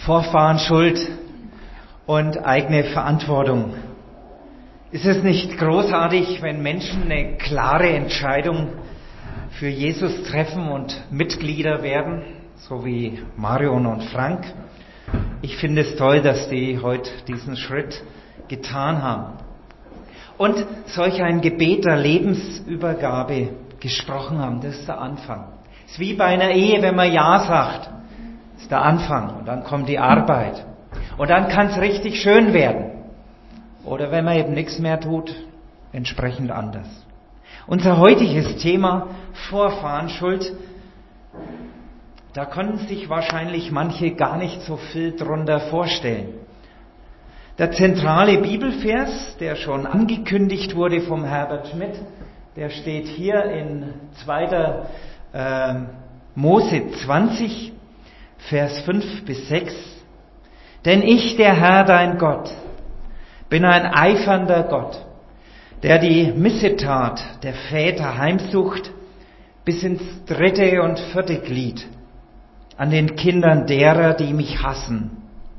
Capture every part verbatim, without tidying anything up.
Vorfahren Schuld und eigene Verantwortung. Ist es nicht großartig, wenn Menschen eine klare Entscheidung für Jesus treffen und Mitglieder werden, so wie Marion und Frank? Ich finde es toll, dass die heute diesen Schritt getan haben und solch ein Gebet der Lebensübergabe gesprochen haben. Das ist der Anfang. Es ist wie bei einer Ehe, wenn man Ja sagt. Das ist der Anfang und dann kommt die Arbeit. Und dann kann es richtig schön werden. Oder wenn man eben nichts mehr tut, entsprechend anders. Unser heutiges Thema, Vorfahren Schuld, da können sich wahrscheinlich manche gar nicht so viel drunter vorstellen. Der zentrale Bibelvers, der schon angekündigt wurde vom Herbert Schmidt, der steht hier in zweiter Äh, Mose zwanzig, Vers fünf bis sechs. Denn ich, der Herr, dein Gott, bin ein eifernder Gott, der die Missetat der Väter heimsucht bis ins dritte und vierte Glied an den Kindern derer, die mich hassen.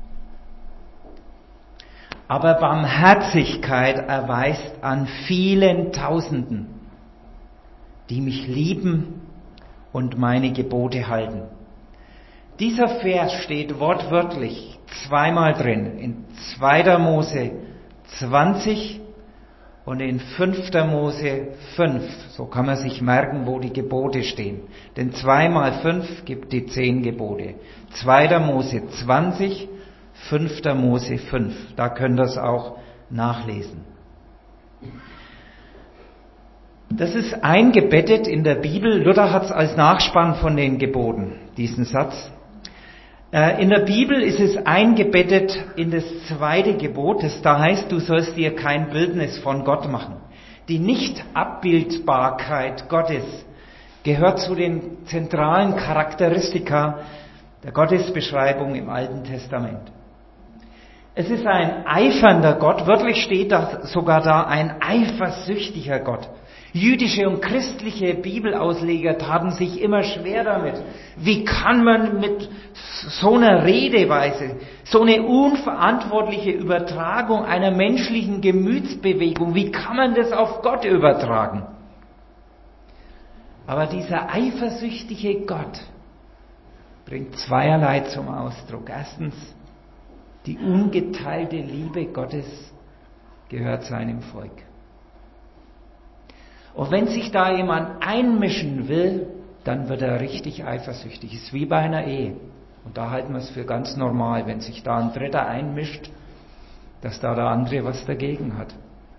Aber Barmherzigkeit erweist an vielen Tausenden, die mich lieben und meine Gebote halten. Dieser Vers steht wortwörtlich zweimal drin, in zweiter Mose zwanzig und in fünfter Mose fünf. So kann man sich merken, wo die Gebote stehen. Denn zwei mal fünf gibt die zehn Gebote. zweiter Mose zwanzig, fünfter Mose fünf. Da könnt ihr es auch nachlesen. Das ist eingebettet in der Bibel. Luther hat es als Nachspann von den Geboten, diesen Satz. In der Bibel ist es eingebettet in das zweite Gebot, das da heißt, du sollst dir kein Bildnis von Gott machen. Die Nichtabbildbarkeit Gottes gehört zu den zentralen Charakteristika der Gottesbeschreibung im Alten Testament. Es ist ein eifernder Gott, wörtlich steht da sogar da ein eifersüchtiger Gott. Jüdische und christliche Bibelausleger taten sich immer schwer damit. Wie kann man mit so einer Redeweise, so eine unverantwortliche Übertragung einer menschlichen Gemütsbewegung, wie kann man das auf Gott übertragen? Aber dieser eifersüchtige Gott bringt zweierlei zum Ausdruck. Erstens, die ungeteilte Liebe Gottes gehört seinem Volk. Und wenn sich da jemand einmischen will, dann wird er richtig eifersüchtig. Es ist wie bei einer Ehe. Und da halten wir es für ganz normal, wenn sich da ein Dritter einmischt, dass da der andere was dagegen hat.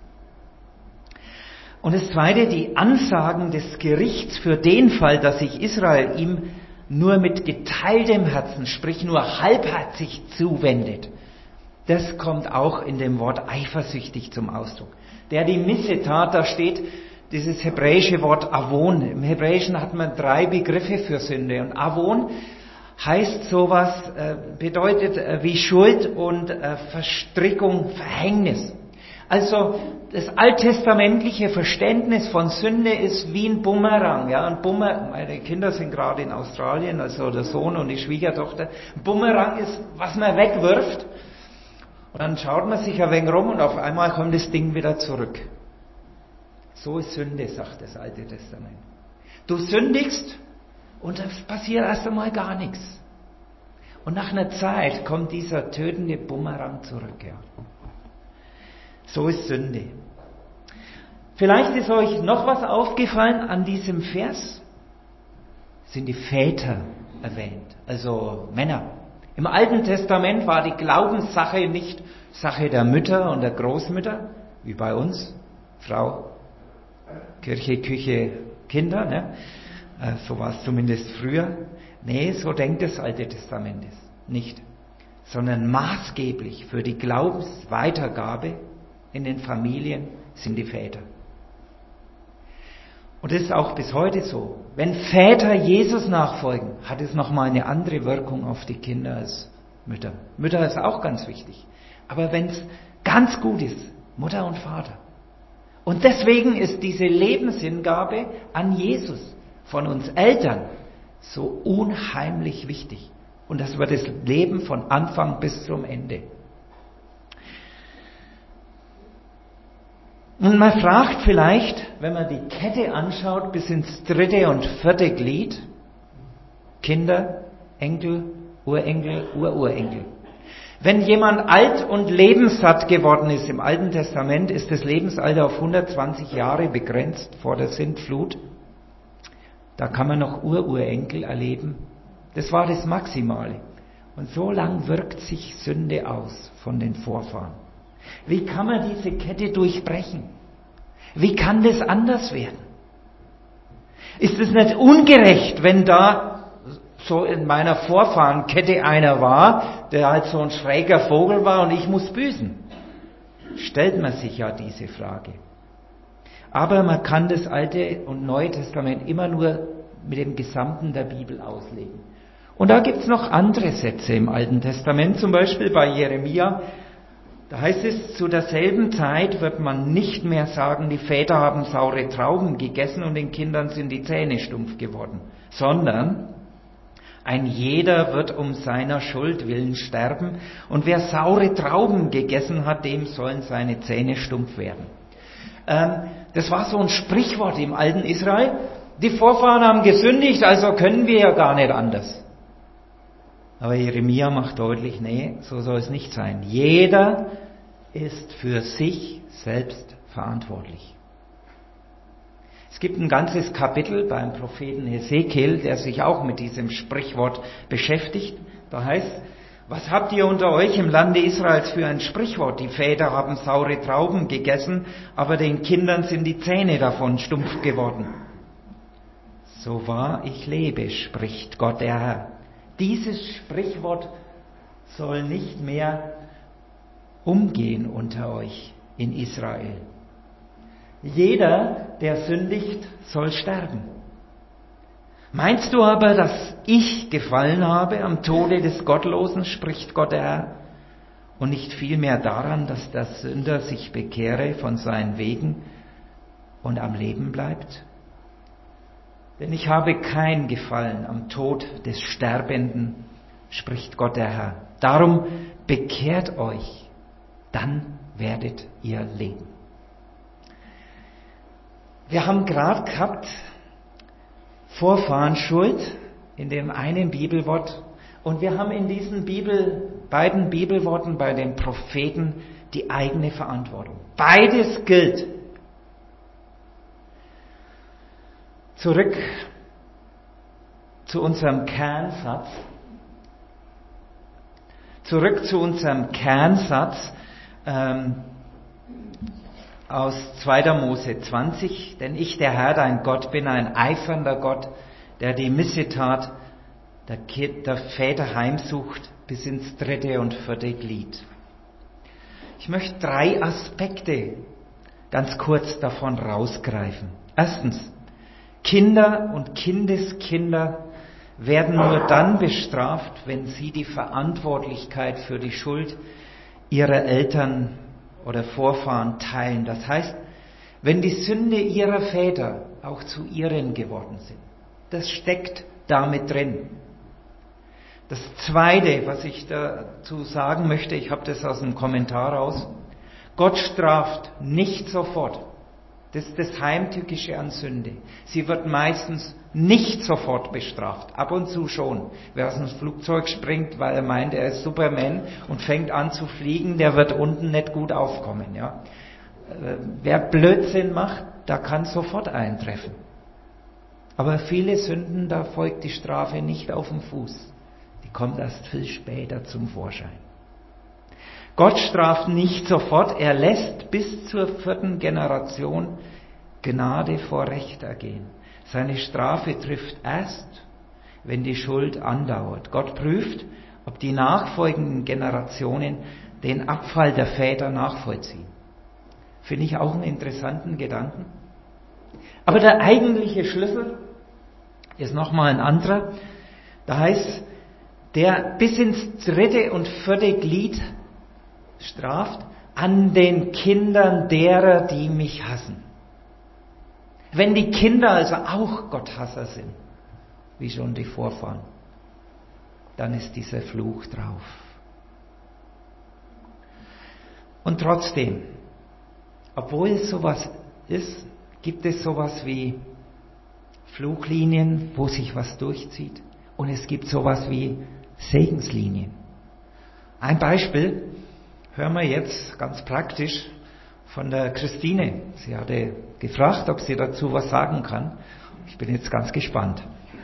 Und das Zweite, die Ansagen des Gerichts für den Fall, dass sich Israel ihm nur mit geteiltem Herzen, sprich nur halbherzig zuwendet, das kommt auch in dem Wort eifersüchtig zum Ausdruck. Der die Missetat, da steht dieses hebräische Wort Avon. Im Hebräischen hat man drei Begriffe für Sünde. Und Avon heißt sowas, äh, bedeutet äh, wie Schuld und äh, Verstrickung, Verhängnis. Also das alttestamentliche Verständnis von Sünde ist wie ein Bumerang. Ja, ein Bumer, meine Kinder sind gerade in Australien, also der Sohn und die Schwiegertochter. Ein Bumerang ist, was man wegwirft. Und dann schaut man sich ein wenig rum und auf einmal kommt das Ding wieder zurück. So ist Sünde, sagt das Alte Testament. Du sündigst und es passiert erst einmal gar nichts. Und nach einer Zeit kommt dieser tötende Bumerang zurück. Ja. So ist Sünde. Vielleicht ist euch noch was aufgefallen an diesem Vers. Sind die Väter erwähnt, also Männer. Im Alten Testament war die Glaubenssache nicht Sache der Mütter und der Großmütter, wie bei uns, Frau, Kirche, Küche, Kinder, ne? So war es zumindest früher. Nee, so denkt das Alte Testament nicht. Sondern maßgeblich für die Glaubensweitergabe in den Familien sind die Väter. Und das ist auch bis heute so. Wenn Väter Jesus nachfolgen, hat es nochmal eine andere Wirkung auf die Kinder als Mütter. Mütter ist auch ganz wichtig. Aber wenn es ganz gut ist, Mutter und Vater. Und deswegen ist diese Lebenshingabe an Jesus von uns Eltern so unheimlich wichtig. Und das war das Leben von Anfang bis zum Ende. Und man fragt vielleicht, wenn man die Kette anschaut, bis ins dritte und vierte Glied, Kinder, Enkel, Urenkel, Ururenkel. Wenn jemand alt und lebenssatt geworden ist im Alten Testament, ist das Lebensalter auf hundertzwanzig Jahre begrenzt vor der Sintflut. Da kann man noch Ururenkel erleben. Das war das Maximale. Und so lang wirkt sich Sünde aus von den Vorfahren. Wie kann man diese Kette durchbrechen? Wie kann das anders werden? Ist es nicht ungerecht, wenn da so in meiner Vorfahrenkette einer war, der halt so ein schräger Vogel war und ich muss büßen? Stellt man sich ja diese Frage. Aber man kann das Alte und Neue Testament immer nur mit dem Gesamten der Bibel auslegen. Und da gibt's noch andere Sätze im Alten Testament, zum Beispiel bei Jeremia. Da heißt es, zu derselben Zeit wird man nicht mehr sagen, die Väter haben saure Trauben gegessen und den Kindern sind die Zähne stumpf geworden, sondern ein jeder wird um seiner Schuld willen sterben und wer saure Trauben gegessen hat, dem sollen seine Zähne stumpf werden. Ähm, das war so ein Sprichwort im alten Israel. Die Vorfahren haben gesündigt, also können wir ja gar nicht anders. Aber Jeremia macht deutlich, nee, so soll es nicht sein. Jeder ist für sich selbst verantwortlich. Es gibt ein ganzes Kapitel beim Propheten Hesekiel, der sich auch mit diesem Sprichwort beschäftigt. Da heißt, was habt ihr unter euch im Lande Israels für ein Sprichwort? Die Väter haben saure Trauben gegessen, aber den Kindern sind die Zähne davon stumpf geworden. So wahr ich lebe, spricht Gott der Herr. Dieses Sprichwort soll nicht mehr umgehen unter euch in Israel. Jeder, der sündigt, soll sterben. Meinst du aber, dass ich gefallen habe am Tode des Gottlosen, spricht Gott der Herr, und nicht vielmehr daran, dass der Sünder sich bekehre von seinen Wegen und am Leben bleibt? Denn ich habe kein Gefallen am Tod des Sterbenden, spricht Gott der Herr. Darum bekehrt euch, dann werdet ihr leben. Wir haben gerade gehabt Vorfahrenschuld in dem einen Bibelwort und wir haben in diesen Bibel, beiden Bibelworten bei den Propheten die eigene Verantwortung. Beides gilt. Zurück zu unserem Kernsatz. Zurück zu unserem Kernsatz ähm, aus zweiter Mose zwanzig. Denn ich, der Herr, dein Gott, bin ein eifernder Gott, der die Missetat der, Kind, der Väter heimsucht bis ins dritte und vierte Glied. Ich möchte drei Aspekte ganz kurz davon rausgreifen. Erstens, Kinder und Kindeskinder werden nur dann bestraft, wenn sie die Verantwortlichkeit für die Schuld ihrer Eltern oder Vorfahren teilen. Das heißt, wenn die Sünde ihrer Väter auch zu ihren geworden sind. Das steckt damit drin. Das Zweite, was ich dazu sagen möchte, ich habe das aus dem Kommentar raus, Gott straft nicht sofort. Das ist das Heimtückische an Sünde. Sie wird meistens nicht sofort bestraft. Ab und zu schon. Wer aus dem Flugzeug springt, weil er meint, er ist Superman und fängt an zu fliegen, der wird unten nicht gut aufkommen. Ja? Wer Blödsinn macht, da kann sofort eintreffen. Aber viele Sünden, da folgt die Strafe nicht auf dem Fuß. Die kommt erst viel später zum Vorschein. Gott straft nicht sofort, er lässt bis zur vierten Generation Gnade vor Recht ergehen. Seine Strafe trifft erst, wenn die Schuld andauert. Gott prüft, ob die nachfolgenden Generationen den Abfall der Väter nachvollziehen. Finde ich auch einen interessanten Gedanken. Aber der eigentliche Schlüssel ist nochmal ein anderer. Da heißt, der bis ins dritte und vierte Glied straft, an den Kindern derer, die mich hassen. Wenn die Kinder also auch Gotthasser sind, wie schon die Vorfahren. dann ist dieser Fluch drauf. Und trotzdem, obwohl es sowas ist, gibt es sowas wie Fluchlinien, wo sich was durchzieht. Und es gibt sowas wie Segenslinien. Ein Beispiel hören wir jetzt ganz praktisch von der Christine. Sie hatte gefragt, ob sie dazu was sagen kann. Ich bin jetzt ganz gespannt.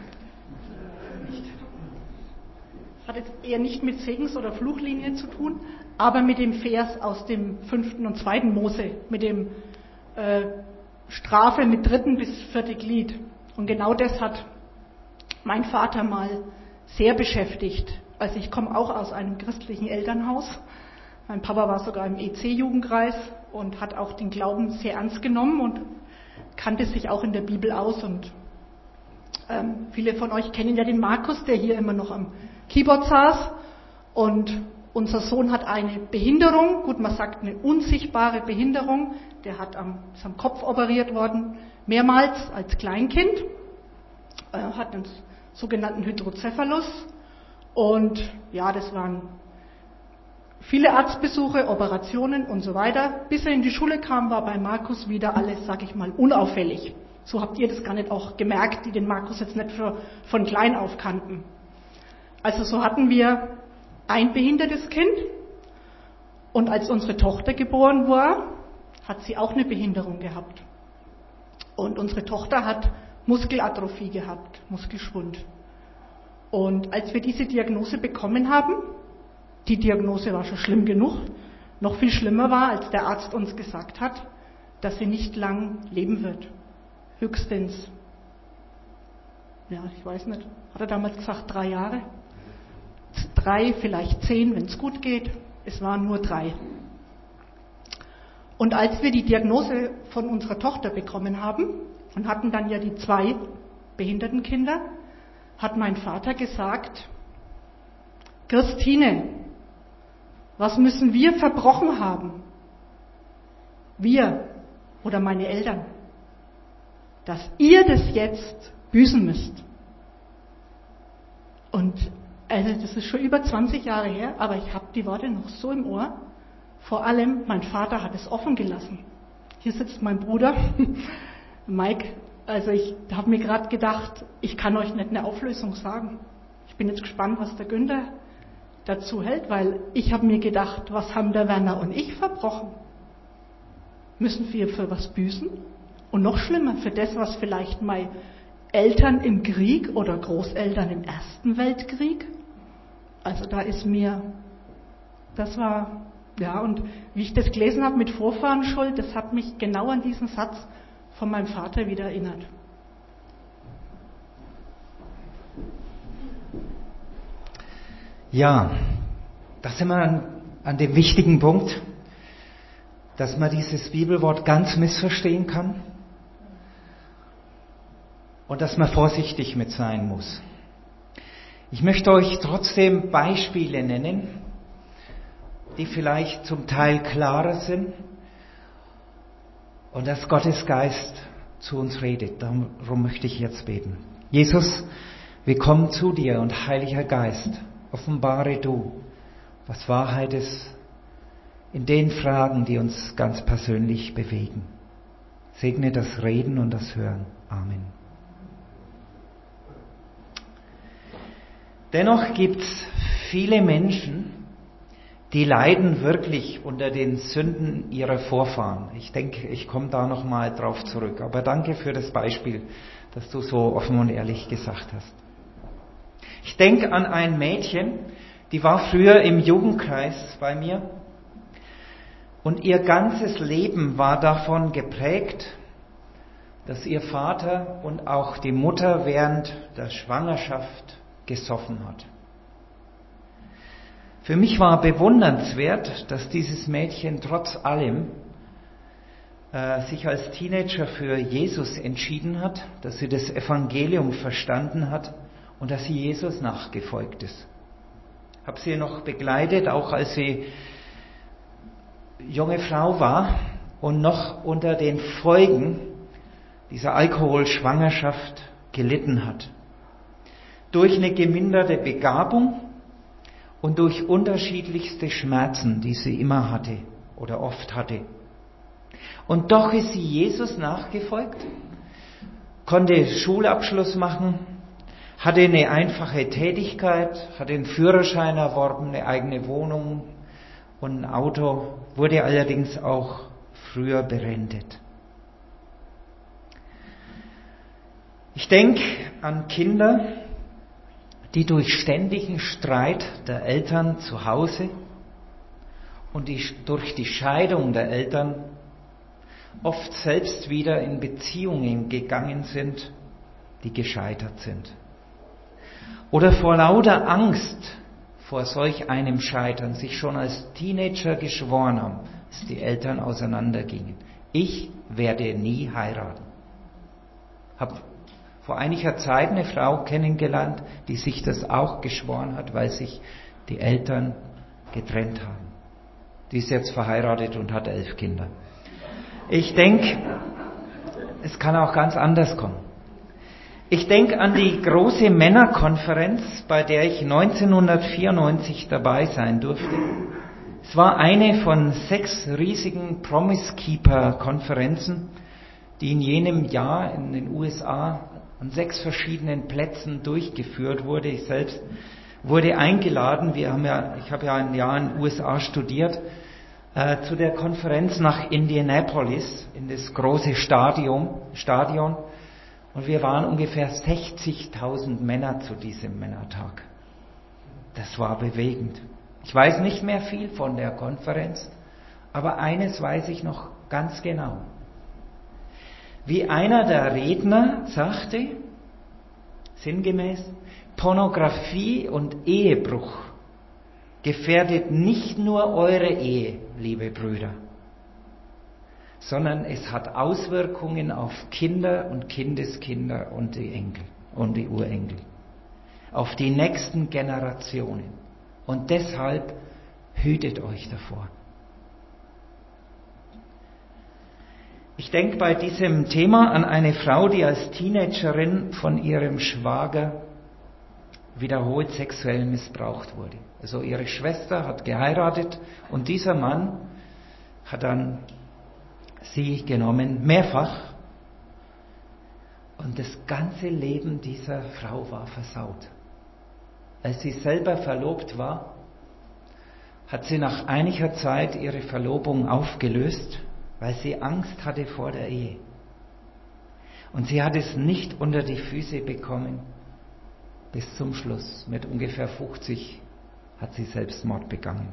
Hat jetzt eher nicht mit Segens- oder Fluchlinie zu tun, aber mit dem Vers aus dem fünften und zweiten Mose, mit dem äh, Strafe mit dritten bis vierte Glied. Und genau das hat mein Vater mal sehr beschäftigt. Also ich komme auch aus einem christlichen Elternhaus. Mein Papa war sogar im E C-Jugendkreis und hat auch den Glauben sehr ernst genommen und kannte sich auch in der Bibel aus. Und ähm, viele von euch kennen ja den Markus, der hier immer noch am Keyboard saß. Und unser Sohn hat eine Behinderung, gut, man sagt eine unsichtbare Behinderung. Der hat am, ist am Kopf operiert worden, mehrmals als Kleinkind. Er hat einen sogenannten Hydrocephalus. Und ja, das waren viele Arztbesuche, Operationen und so weiter. Bis er in die Schule kam, war bei Markus wieder alles, sag ich mal, unauffällig. So habt ihr das gar nicht auch gemerkt, die den Markus jetzt nicht für, von klein auf kannten. Also so hatten wir ein behindertes Kind. Und als unsere Tochter geboren war, hat sie auch eine Behinderung gehabt. Und unsere Tochter hat Muskelatrophie gehabt, Muskelschwund. Und als wir diese Diagnose bekommen haben, die Diagnose war schon schlimm genug, noch viel schlimmer war, als der Arzt uns gesagt hat, dass sie nicht lang leben wird. Höchstens, ja, ich weiß nicht, hat er damals gesagt, drei Jahre? Drei, vielleicht zehn, wenn es gut geht. Es waren nur drei. Und als wir die Diagnose von unserer Tochter bekommen haben und hatten dann ja die zwei behinderten Kinder, hat mein Vater gesagt, Christine, was müssen wir verbrochen haben? Wir oder meine Eltern, dass ihr das jetzt büßen müsst. Und also das ist schon über zwanzig Jahre her, aber ich habe die Worte noch so im Ohr. Vor allem, mein Vater hat es offen gelassen. Hier sitzt mein Bruder, Mike. Also ich habe mir gerade gedacht, ich kann euch nicht eine Auflösung sagen. Ich bin jetzt gespannt, was der Günther dazu hält, weil ich habe mir gedacht, was haben der Werner und ich verbrochen? Müssen wir für was büßen? Und noch schlimmer, für das, was vielleicht meine Eltern im Krieg oder Großeltern im Ersten Weltkrieg? Also da ist mir, das war, ja, und wie ich das gelesen habe mit Vorfahrenschuld, das hat mich genau an diesen Satz von meinem Vater wieder erinnert. Ja, da sind wir an, an dem wichtigen Punkt, dass man dieses Bibelwort ganz missverstehen kann und dass man vorsichtig mit sein muss. Ich möchte euch trotzdem Beispiele nennen, die vielleicht zum Teil klarer sind und dass Gottes Geist zu uns redet. Darum möchte ich jetzt beten. Jesus, wir kommen zu dir und Heiliger Geist, offenbare du, was Wahrheit ist in den Fragen, die uns ganz persönlich bewegen. Segne das Reden und das Hören. Amen. Dennoch gibt es viele Menschen, die leiden wirklich unter den Sünden ihrer Vorfahren. Ich denke, ich komme da nochmal drauf zurück. Aber danke für das Beispiel, das du so offen und ehrlich gesagt hast. Ich denke an ein Mädchen, die war früher im Jugendkreis bei mir und ihr ganzes Leben war davon geprägt, dass ihr Vater und auch die Mutter während der Schwangerschaft gesoffen hat. Für mich war bewundernswert, dass dieses Mädchen trotz allem äh, sich als Teenager für Jesus entschieden hat, dass sie das Evangelium verstanden hat und dass sie Jesus nachgefolgt ist. Habe sie noch begleitet, auch als sie junge Frau war und noch unter den Folgen dieser Alkoholschwangerschaft gelitten hat. durch eine geminderte Begabung und durch unterschiedlichste Schmerzen, die sie immer hatte oder oft hatte. Und doch ist sie Jesus nachgefolgt, konnte Schulabschluss machen, hatte eine einfache Tätigkeit, hatte einen Führerschein erworben, eine eigene Wohnung und ein Auto, wurde allerdings auch früher berentet. Ich denke an Kinder, die durch ständigen Streit der Eltern zu Hause und die, durch die Scheidung der Eltern oft selbst wieder in Beziehungen gegangen sind, die gescheitert sind. Oder vor lauter Angst vor solch einem Scheitern sich schon als Teenager geschworen haben, dass die Eltern auseinandergingen. Ich werde nie heiraten. Hab vor einiger Zeit eine Frau kennengelernt, die sich das auch geschworen hat, weil sich die Eltern getrennt haben. Die ist jetzt verheiratet und hat elf Kinder. Ich denke, es kann auch ganz anders kommen. Ich denke an die große Männerkonferenz, bei der ich neunzehnhundertvierundneunzig dabei sein durfte. Es war eine von sechs riesigen Promise Keeper Konferenzen, die in jenem Jahr in den U S A an sechs verschiedenen Plätzen durchgeführt wurde. Ich selbst wurde eingeladen. Wir haben ja, ich habe ja ein Jahr in den U S A studiert, äh, zu der Konferenz nach Indianapolis in das große Stadion. Stadion. Und wir waren ungefähr sechzigtausend Männer zu diesem Männertag. Das war bewegend. Ich weiß nicht mehr viel von der Konferenz, aber eines weiß ich noch ganz genau. Wie einer der Redner sagte, sinngemäß, Pornografie und Ehebruch gefährdet nicht nur eure Ehe, liebe Brüder, sondern es hat Auswirkungen auf Kinder und Kindeskinder und die Enkel und die Urenkel, auf die nächsten Generationen. Und deshalb hütet euch davor. Ich denke bei diesem Thema an eine Frau, die als Teenagerin von ihrem Schwager wiederholt sexuell missbraucht wurde. Also ihre Schwester hat geheiratet und dieser Mann hat dann sie genommen, mehrfach. Und das ganze Leben dieser Frau war versaut. Als sie selber verlobt war, hat sie nach einiger Zeit ihre Verlobung aufgelöst, weil sie Angst hatte vor der Ehe. Und sie hat es nicht unter die Füße bekommen bis zum Schluss. Mit ungefähr fünfzig hat sie Selbstmord begangen.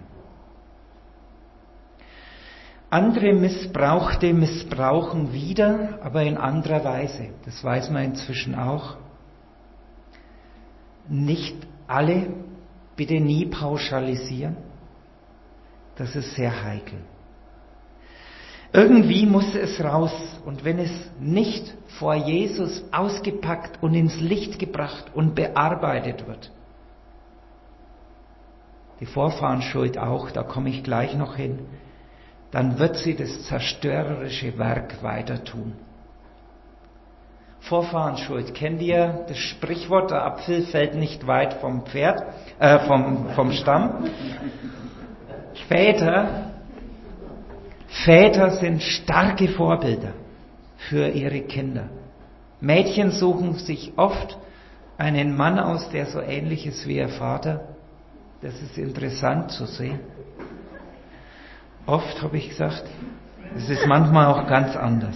Andere Missbrauchte missbrauchen wieder, aber in anderer Weise. Das weiß man inzwischen auch. Nicht alle, bitte nie pauschalisieren. Das ist sehr heikel. Irgendwie muss es raus. Und wenn es nicht vor Jesus ausgepackt und ins Licht gebracht und bearbeitet wird, die Vorfahrensschuld auch, da komme ich gleich noch hin, dann wird sie das zerstörerische Werk weiter tun. Vorfahrensschuld. Kennt ihr das Sprichwort, der Apfel fällt nicht weit vom Pferd, äh, vom, vom Stamm? Väter, Väter sind starke Vorbilder für ihre Kinder. Mädchen suchen sich oft einen Mann aus, der so ähnlich ist wie ihr Vater. Das ist interessant zu sehen. Oft habe ich gesagt, es ist manchmal auch ganz anders.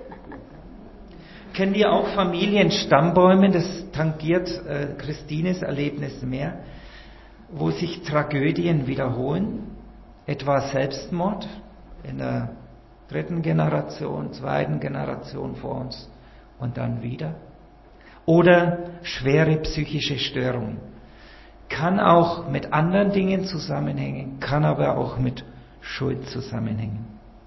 Kennt ihr auch Familienstammbäume? Das tangiert äh, Christines Erlebnis mehr, wo sich Tragödien wiederholen, etwa Selbstmord in der dritten Generation, zweiten Generation vor uns und dann wieder. Oder schwere psychische Störungen. Kann auch mit anderen Dingen zusammenhängen, kann aber auch mit Schuld zusammenhängen.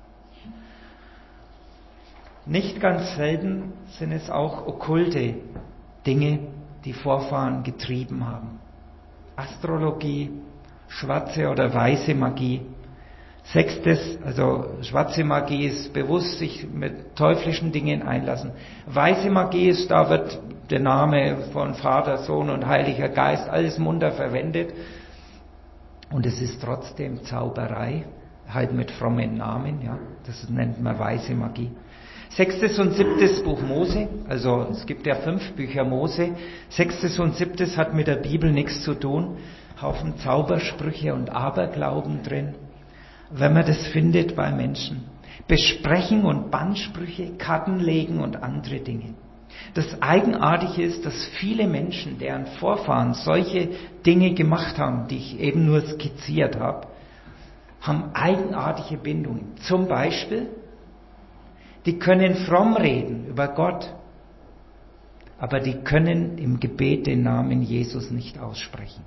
Nicht ganz selten sind es auch okkulte Dinge, die Vorfahren getrieben haben. Astrologie, schwarze oder weiße Magie, Sechstes, also schwarze Magie ist bewusst sich mit teuflischen Dingen einlassen. Weiße Magie ist, da wird der Name von Vater, Sohn und Heiliger Geist, alles munter verwendet. Und es ist trotzdem Zauberei, halt mit frommen Namen, ja. Das nennt man weiße Magie. Sechstes und siebtes Buch Mose, also es gibt ja fünf Bücher Mose. Sechstes und siebtes hat mit der Bibel nichts zu tun. Haufen Zaubersprüche und Aberglauben drin, wenn man das findet bei Menschen. Besprechen und Bannsprüche, Karten legen und andere Dinge. Das Eigenartige ist, dass viele Menschen, deren Vorfahren solche Dinge gemacht haben, die ich eben nur skizziert habe, haben eigenartige Bindungen. Zum Beispiel, die können fromm reden über Gott, aber die können im Gebet den Namen Jesus nicht aussprechen.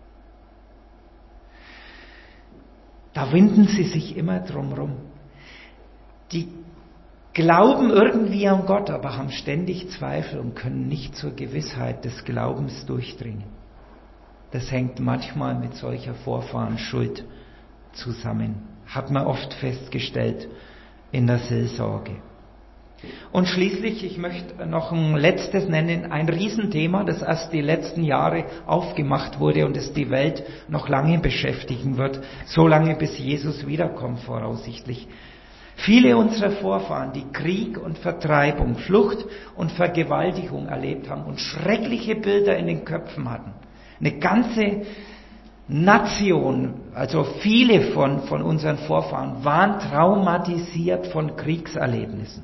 Da winden sie sich immer drum rum. Die glauben irgendwie an Gott, aber haben ständig Zweifel und können nicht zur Gewissheit des Glaubens durchdringen. Das hängt manchmal mit solcher Vorfahrenschuld zusammen. Hat man oft festgestellt in der Seelsorge. Und schließlich, ich möchte noch ein letztes nennen, ein Riesenthema, das erst die letzten Jahre aufgemacht wurde und es die Welt noch lange beschäftigen wird, so lange bis Jesus wiederkommt voraussichtlich. Viele unserer Vorfahren, die Krieg und Vertreibung, Flucht und Vergewaltigung erlebt haben und schreckliche Bilder in den Köpfen hatten. Eine ganze Nation, also viele von, von unseren Vorfahren, waren traumatisiert von Kriegserlebnissen.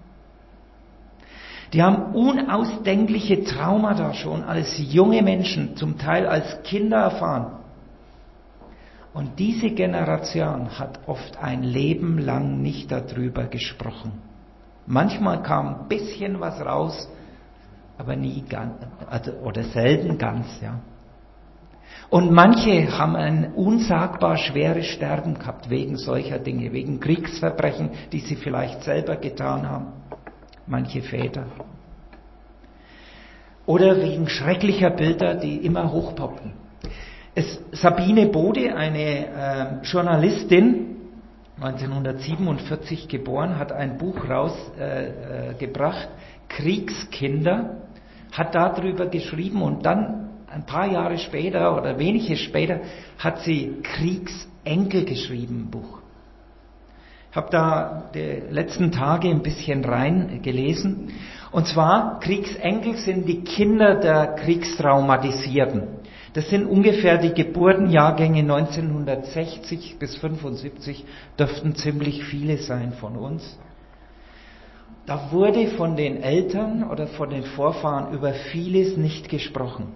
Die haben unausdenkliche Traumata schon als junge Menschen, zum Teil als Kinder erfahren. Und diese Generation hat oft ein Leben lang nicht darüber gesprochen. Manchmal kam ein bisschen was raus, aber nie ganz, oder selten ganz, ja. Und manche haben ein unsagbar schweres Sterben gehabt wegen solcher Dinge, wegen Kriegsverbrechen, die sie vielleicht selber getan haben. Manche Väter. Oder wegen schrecklicher Bilder, die immer hochpoppten. Es, Sabine Bode, eine äh, Journalistin, neunzehnhundertsiebenundvierzig geboren, hat ein Buch rausgebracht, äh, Kriegskinder, hat darüber geschrieben und dann ein paar Jahre später oder wenige später hat sie Kriegsenkel geschrieben, ein Buch. Ich habe da die letzten Tage ein bisschen rein gelesen. Und zwar, Kriegsenkel sind die Kinder der Kriegstraumatisierten. Das sind ungefähr die Geburtenjahrgänge neunzehnhundertsechzig bis fünfundsiebzig, dürften ziemlich viele sein von uns. Da wurde von den Eltern oder von den Vorfahren über vieles nicht gesprochen.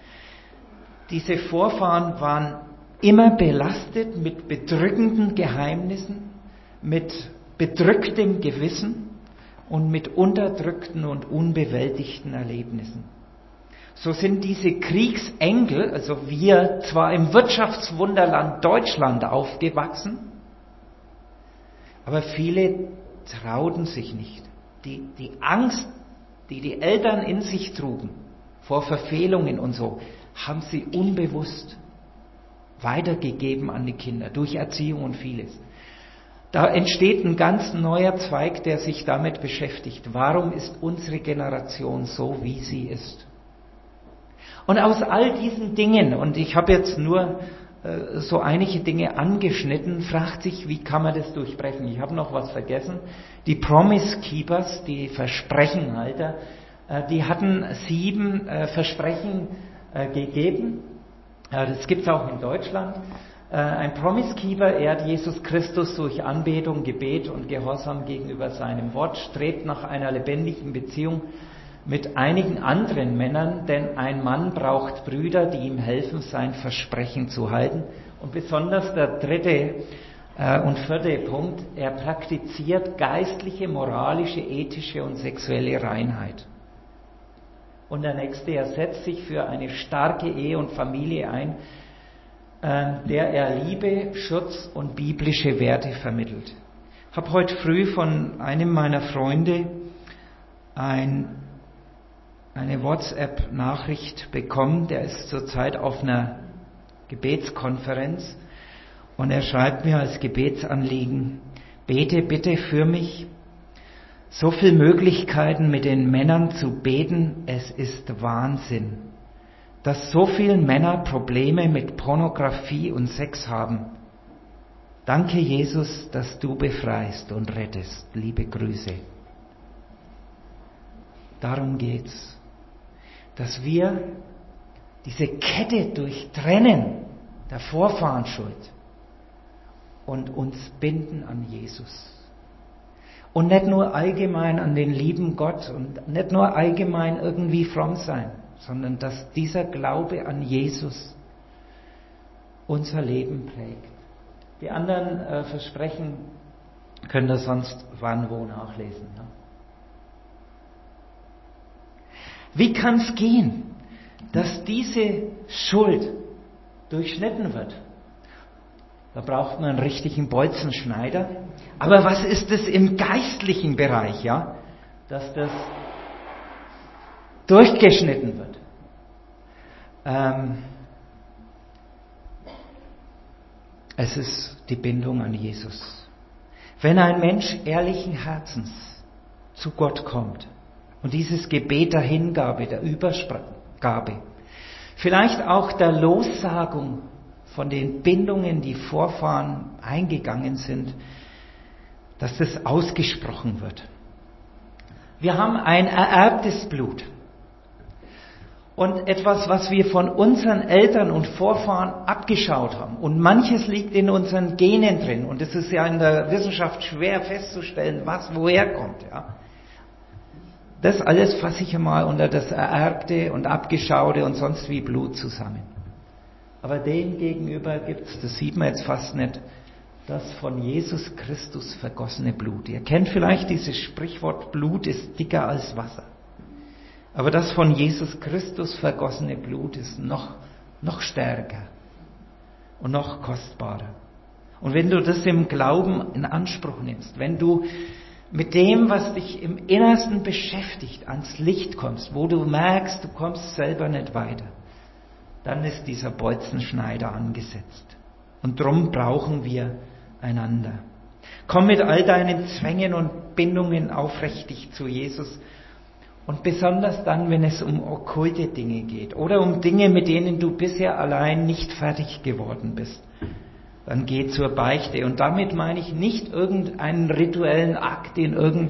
Diese Vorfahren waren immer belastet mit bedrückenden Geheimnissen, mit bedrücktem Gewissen und mit unterdrückten und unbewältigten Erlebnissen. So sind diese Kriegsenkel, also wir, zwar im Wirtschaftswunderland Deutschland aufgewachsen, aber viele trauten sich nicht. Die, die Angst, die die Eltern in sich trugen, vor Verfehlungen und so, haben sie unbewusst weitergegeben an die Kinder, durch Erziehung und vieles. Da entsteht ein ganz neuer Zweig, der sich damit beschäftigt. Warum ist unsere Generation so, wie sie ist? Und aus all diesen Dingen, und ich habe jetzt nur äh, so einige Dinge angeschnitten, fragt sich, wie kann man das durchbrechen? Ich habe noch was vergessen. Die Promise Keepers, die Versprechenhalter, äh, die hatten sieben äh, Versprechen äh, gegeben. Äh, das gibt es auch in Deutschland. Ein Promise Keeper ehrt Jesus Christus durch Anbetung, Gebet und Gehorsam gegenüber seinem Wort, strebt nach einer lebendigen Beziehung mit einigen anderen Männern, denn ein Mann braucht Brüder, die ihm helfen, sein Versprechen zu halten. Und besonders der dritte äh, und vierte Punkt, er praktiziert geistliche, moralische, ethische und sexuelle Reinheit. Und der nächste, er setzt sich für eine starke Ehe und Familie ein, der er Liebe, Schutz und biblische Werte vermittelt. Ich habe heute früh von einem meiner Freunde ein, eine WhatsApp-Nachricht bekommen, der ist zurzeit auf einer Gebetskonferenz Und er schreibt mir als Gebetsanliegen: Bete bitte für mich. So viele Möglichkeiten mit den Männern zu beten, es ist Wahnsinn. Dass so viele Männer Probleme mit Pornografie und Sex haben. Danke, Jesus, dass du befreist und rettest. Liebe Grüße. Darum geht's. Dass wir diese Kette durchtrennen der Vorfahrenschuld und uns binden an Jesus. Und nicht nur allgemein an den lieben Gott und nicht nur allgemein irgendwie fromm sein, sondern dass dieser Glaube an Jesus unser Leben prägt. Die anderen äh, Versprechen könnt ihr sonst wann wo nachlesen. Ja? Wie kann es gehen, dass diese Schuld durchschnitten wird? Da braucht man einen richtigen Bolzenschneider. Aber was ist es im geistlichen Bereich, ja? Dass das durchgeschnitten wird. Ähm, es ist die Bindung an Jesus. Wenn ein Mensch ehrlichen Herzens zu Gott kommt und dieses Gebet der Hingabe, der Übergabe, vielleicht auch der Lossagung von den Bindungen, die Vorfahren eingegangen sind, dass das ausgesprochen wird. Wir haben ein ererbtes Blut. Und etwas, was wir von unseren Eltern und Vorfahren abgeschaut haben. Und manches liegt in unseren Genen drin. Und es ist ja in der Wissenschaft schwer festzustellen, was woher kommt. Ja. Das alles fasse ich einmal unter das Ererbte und Abgeschaute und sonst wie Blut zusammen. Aber dem gegenüber gibt es, das sieht man jetzt fast nicht, das von Jesus Christus vergossene Blut. Ihr kennt vielleicht dieses Sprichwort, Blut ist dicker als Wasser. Aber das von Jesus Christus vergossene Blut ist noch, noch stärker und noch kostbarer. Und wenn du das im Glauben in Anspruch nimmst, wenn du mit dem, was dich im Innersten beschäftigt, ans Licht kommst, wo du merkst, du kommst selber nicht weiter, dann ist dieser Bolzenschneider angesetzt. Und drum brauchen wir einander. Komm mit all deinen Zwängen und Bindungen aufrichtig zu Jesus. Und besonders dann, wenn es um okkulte Dinge geht oder um Dinge, mit denen du bisher allein nicht fertig geworden bist, dann geh zur Beichte. Und damit meine ich nicht irgendeinen rituellen Akt in irgend,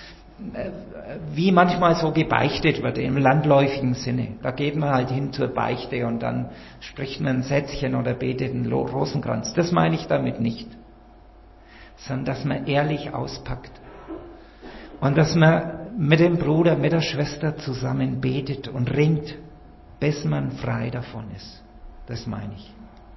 wie manchmal so gebeichtet wird, im landläufigen Sinne. Da geht man halt hin zur Beichte und dann spricht man ein Sätzchen oder betet einen Rosenkranz. Das meine ich damit nicht. Sondern, dass man ehrlich auspackt. Und dass man mit dem Bruder, mit der Schwester zusammen betet und ringt, bis man frei davon ist. Das meine ich.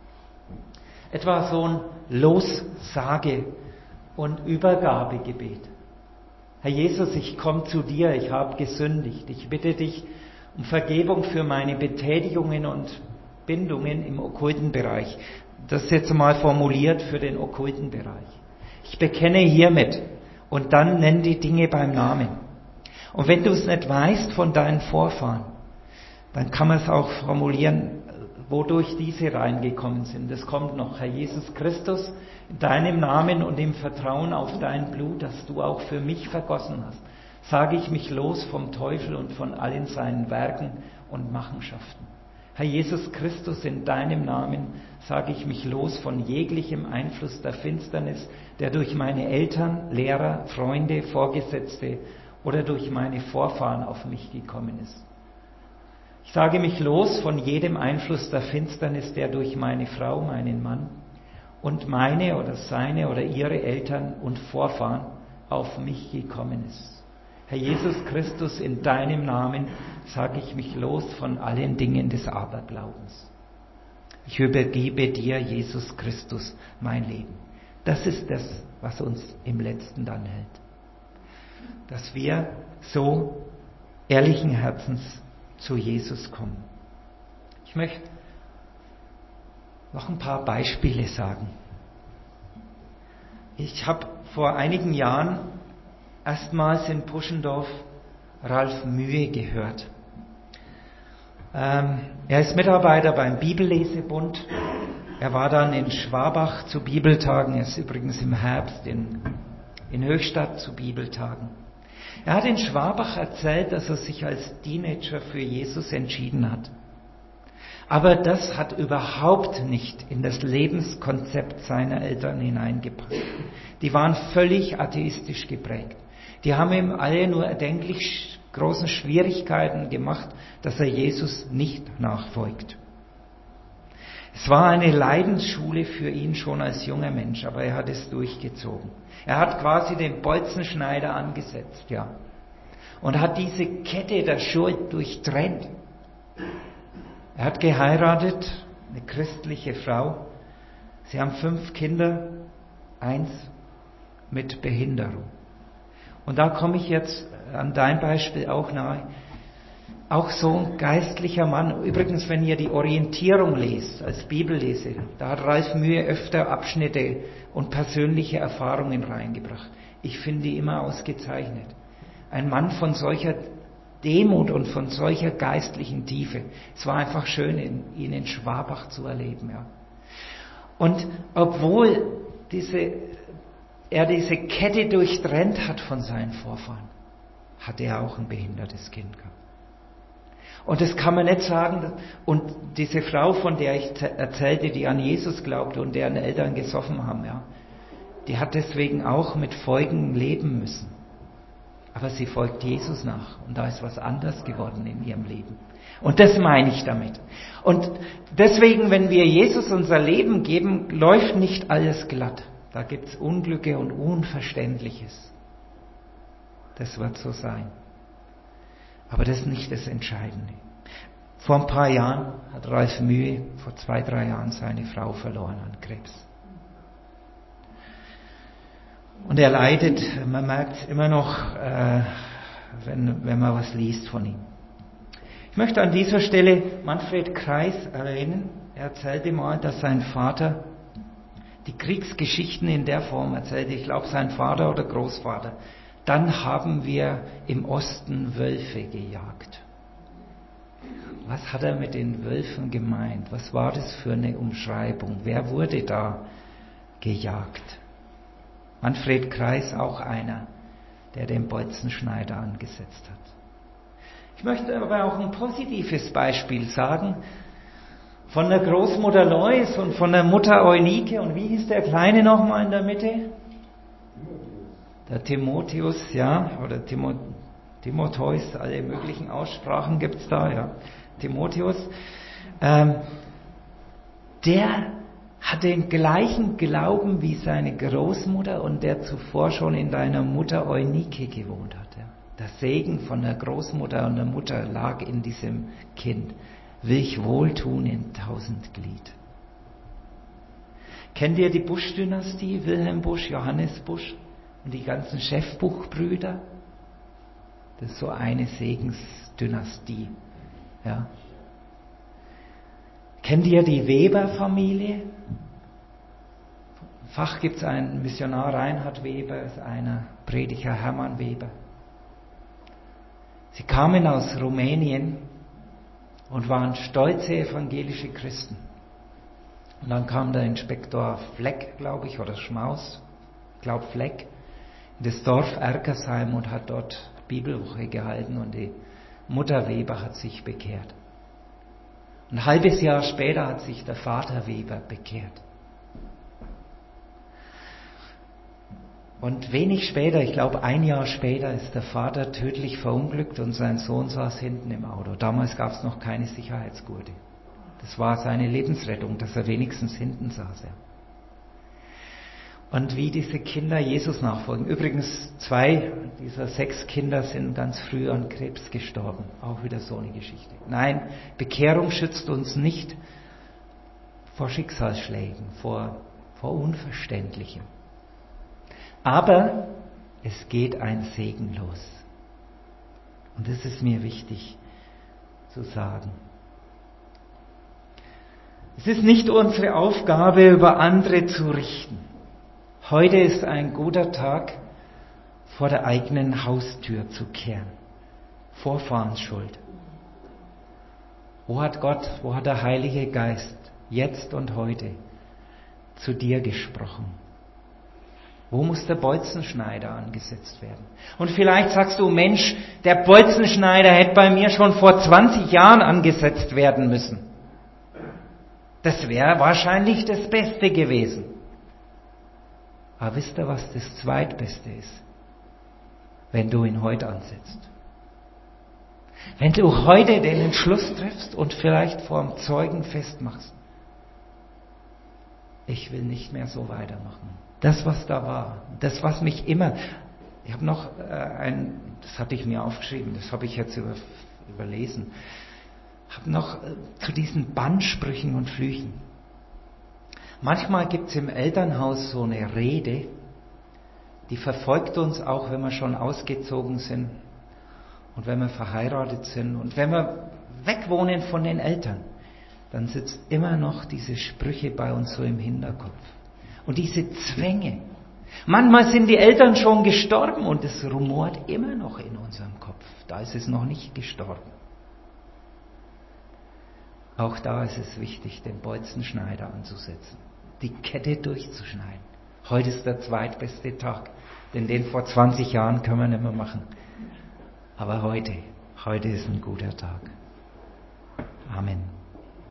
Etwa so ein Lossage- und Übergabegebet. Herr Jesus, ich komme zu dir, ich habe gesündigt. Ich bitte dich um Vergebung für meine Betätigungen und Bindungen im okkulten Bereich. Das ist jetzt mal formuliert für den okkulten Bereich. Ich bekenne hiermit und dann nenn die Dinge beim Namen. Und wenn du es nicht weißt von deinen Vorfahren, dann kann man es auch formulieren, wodurch diese reingekommen sind. Das kommt noch. Herr Jesus Christus, in deinem Namen und im Vertrauen auf dein Blut, das du auch für mich vergossen hast, sage ich mich los vom Teufel und von allen seinen Werken und Machenschaften. Herr Jesus Christus, in deinem Namen sage ich mich los von jeglichem Einfluss der Finsternis, der durch meine Eltern, Lehrer, Freunde, Vorgesetzte oder durch meine Vorfahren auf mich gekommen ist. Ich sage mich los von jedem Einfluss der Finsternis, der durch meine Frau, meinen Mann und meine oder seine oder ihre Eltern und Vorfahren auf mich gekommen ist. Herr Jesus Christus, in deinem Namen sage ich mich los von allen Dingen des Aberglaubens. Ich übergebe dir, Jesus Christus, mein Leben. Das ist das, was uns im Letzten dann hält. Dass wir so ehrlichen Herzens zu Jesus kommen. Ich möchte noch ein paar Beispiele sagen. Ich habe vor einigen Jahren erstmals in Puschendorf Ralf Mühe gehört. Ähm, er ist Mitarbeiter beim Bibellesebund Er war dann in Schwabach zu Bibeltagen, er ist übrigens im Herbst in, in Höchstadt zu Bibeltagen. Er hat in Schwabach erzählt, dass er sich als Teenager für Jesus entschieden hat. Aber das hat überhaupt nicht in das Lebenskonzept seiner Eltern hineingepasst. Die waren völlig atheistisch geprägt. Die haben ihm alle nur erdenklich großen Schwierigkeiten gemacht, dass er Jesus nicht nachfolgt. Es war eine Leidensschule für ihn schon als junger Mensch, aber er hat es durchgezogen. Er hat quasi den Bolzenschneider angesetzt, ja. Und hat diese Kette der Schuld durchtrennt. Er hat geheiratet, eine christliche Frau. Sie haben fünf Kinder, eins mit Behinderung. Und da komme ich jetzt an dein Beispiel auch nahe. Auch so ein geistlicher Mann. Übrigens, wenn ihr die Orientierung lest, als Bibellese, da hat Ralf Mühe öfter Abschnitte und persönliche Erfahrungen reingebracht. Ich finde die immer ausgezeichnet. Ein Mann von solcher Demut und von solcher geistlichen Tiefe. Es war einfach schön, ihn in Schwabach zu erleben. Ja. Und obwohl diese, er diese Kette durchtrennt hat von seinen Vorfahren, hatte er auch ein behindertes Kind gehabt. Und das kann man nicht sagen. Und diese Frau, von der ich erzählte, die an Jesus glaubte und deren Eltern gesoffen haben, ja, die hat deswegen auch mit Folgen leben müssen. Aber sie folgt Jesus nach. Und da ist was anderes geworden in ihrem Leben. Und das meine ich damit. Und deswegen, wenn wir Jesus unser Leben geben, läuft nicht alles glatt. Da gibt es Unglücke und Unverständliches. Das wird so sein. Aber das ist nicht das Entscheidende. Vor ein paar Jahren hat Ralf Mühe, vor zwei, drei Jahren, seine Frau verloren an Krebs. Und er leidet, man merkt es immer noch, äh, wenn, wenn man was liest von ihm. Ich möchte an dieser Stelle Manfred Kreis erwähnen. Er erzählte mal, dass sein Vater die Kriegsgeschichten in der Form erzählte, ich glaube sein Vater oder Großvater. Dann haben wir im Osten Wölfe gejagt. Was hat er mit den Wölfen gemeint? Was war das für eine Umschreibung? Wer wurde da gejagt? Manfred Kreis, auch einer, der den Bolzenschneider angesetzt hat. Ich möchte aber auch ein positives Beispiel sagen, von der Großmutter Lois und von der Mutter Eunike. Und wie hieß der Kleine nochmal in der Mitte? Der Timotheus, ja, oder Timo, Timotheus, alle möglichen Aussprachen gibt's da, ja. Timotheus. Ähm, der hat den gleichen Glauben wie seine Großmutter und der zuvor schon in deiner Mutter Eunike gewohnt hat. Ja. Der Segen von der Großmutter und der Mutter lag in diesem Kind. Will ich wohltun in tausend Glied. Kennt ihr die Busch-Dynastie? Wilhelm Busch, Johannes Busch und die ganzen Schäffbuch-Brüder? Das ist so eine Segensdynastie. Ja. Kennt ihr die Weber-Familie? Im Fach gibt es einen Missionar, Reinhard Weber, ist einer, Prediger Hermann Weber. Sie kamen aus Rumänien und waren stolze evangelische Christen. Und dann kam der Inspektor Fleck, glaube ich, oder Schmaus, ich glaube Fleck, in das Dorf Ergersheim und hat dort Bibelwoche gehalten und die Mutter Weber hat sich bekehrt. Ein halbes Jahr später hat sich der Vater Weber bekehrt. Und wenig später, ich glaube ein Jahr später, ist der Vater tödlich verunglückt und sein Sohn saß hinten im Auto. Damals gab es noch keine Sicherheitsgurte. Das war seine Lebensrettung, dass er wenigstens hinten saß. Ja. Und wie diese Kinder Jesus nachfolgen. Übrigens, zwei dieser sechs Kinder sind ganz früh an Krebs gestorben. Auch wieder so eine Geschichte. Nein, Bekehrung schützt uns nicht vor Schicksalsschlägen, vor, vor Unverständlichem. Aber es geht ein Segen los. Und das ist mir wichtig zu sagen. Es ist nicht unsere Aufgabe, über andere zu richten. Heute ist ein guter Tag, vor der eigenen Haustür zu kehren. Vorfahrensschuld. Wo hat Gott, wo hat der Heilige Geist jetzt und heute zu dir gesprochen? Wo muss der Bolzenschneider angesetzt werden? Und vielleicht sagst du, Mensch, der Bolzenschneider hätte bei mir schon vor zwanzig Jahren angesetzt werden müssen. Das wäre wahrscheinlich das Beste gewesen. Aber wisst ihr, was das Zweitbeste ist? Wenn du ihn heute ansetzt. Wenn du heute den Entschluss triffst und vielleicht vor dem Zeugen festmachst. Ich will nicht mehr so weitermachen. Das, was da war, das, was mich immer... Ich habe noch äh, ein... Das hatte ich mir aufgeschrieben, das habe ich jetzt über, überlesen. Ich habe noch äh, zu diesen Bannsprüchen und Flüchen. Manchmal gibt es im Elternhaus so eine Rede, die verfolgt uns auch, wenn wir schon ausgezogen sind und wenn wir verheiratet sind und wenn wir wegwohnen von den Eltern. Dann sitzt immer noch diese Sprüche bei uns so im Hinterkopf. Und diese Zwänge. Manchmal sind die Eltern schon gestorben und es rumort immer noch in unserem Kopf. Da ist es noch nicht gestorben. Auch da ist es wichtig, den Bolzenschneider anzusetzen. Die Kette durchzuschneiden. Heute ist der zweitbeste Tag. Denn den vor zwanzig Jahren können wir nicht mehr machen. Aber heute, heute ist ein guter Tag. Amen.